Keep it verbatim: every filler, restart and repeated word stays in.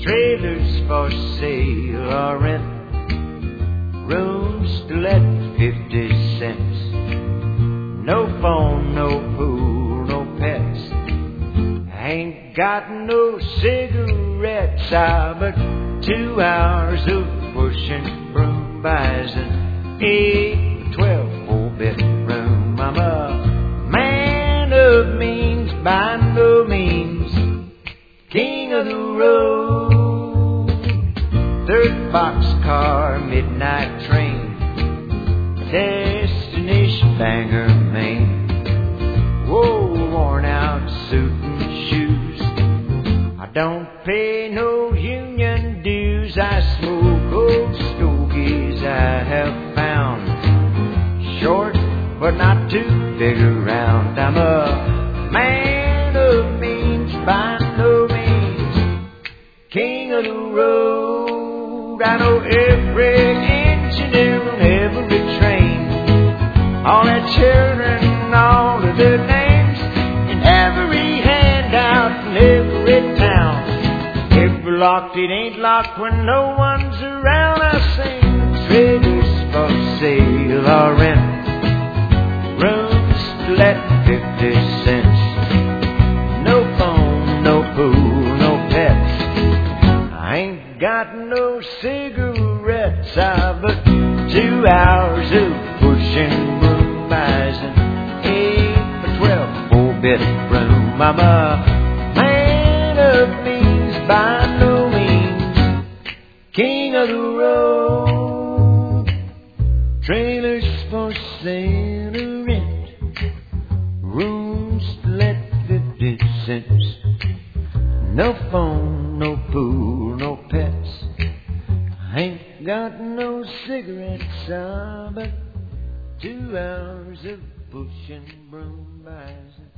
Trailers for sale or rent, rooms to let fifty cents. No phone, no pool, no pets. I ain't got no cigarettes. Ah, but two hours of pushing broom buys an eight to twelve four-bedroom. I'm a man of means, by no means king of the road. Third boxcar, midnight train, destination Bangor, Maine. Whoa, worn out suit and shoes. I don't pay no union dues. I smoke old stogies I have found, short but not too big around. I'm a man of means, by no means king of the road. I know every engineer on every train, all their children and all of their names, and every handout in every town. If we're locked, it ain't locked when no one's around. I sing trailers for sale or rent, rooms to let fifty cents. No phone, no pool, no pets. I ain't got no cigarettes. Ah, but two hours of pushing broom buys an eight by twelve four-bedroom. I'm a man of means, by no means king of the road. Trailers for sale or rent, rooms to let fifty cents. No phone, no pool, no pets. I ain't got no cigarettes. Ah, but two hours of pushing broom buys